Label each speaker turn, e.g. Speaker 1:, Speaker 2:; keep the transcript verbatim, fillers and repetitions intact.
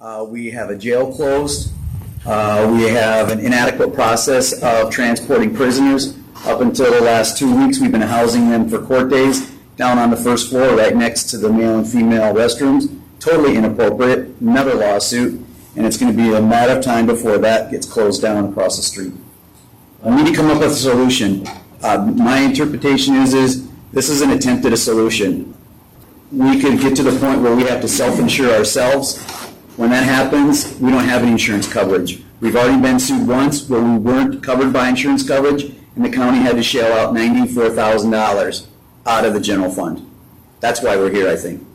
Speaker 1: Uh, we have a jail closed. Uh, we have an inadequate process of transporting prisoners. Up until the last two weeks, we've been housing them for court days down on the first floor right next to the male and female restrooms. Totally inappropriate, another lawsuit, and it's going to be a matter of time before that gets closed down across the street. We need to come up with a solution. Uh, my interpretation is, is this is an attempt at a solution. We could get to the point where we have to self-insure ourselves. When that happens, we don't have any insurance coverage. We've already been sued once where we weren't covered by insurance coverage, and the county had to shell out ninety-four thousand dollars out of the general fund. That's why we're here, I think.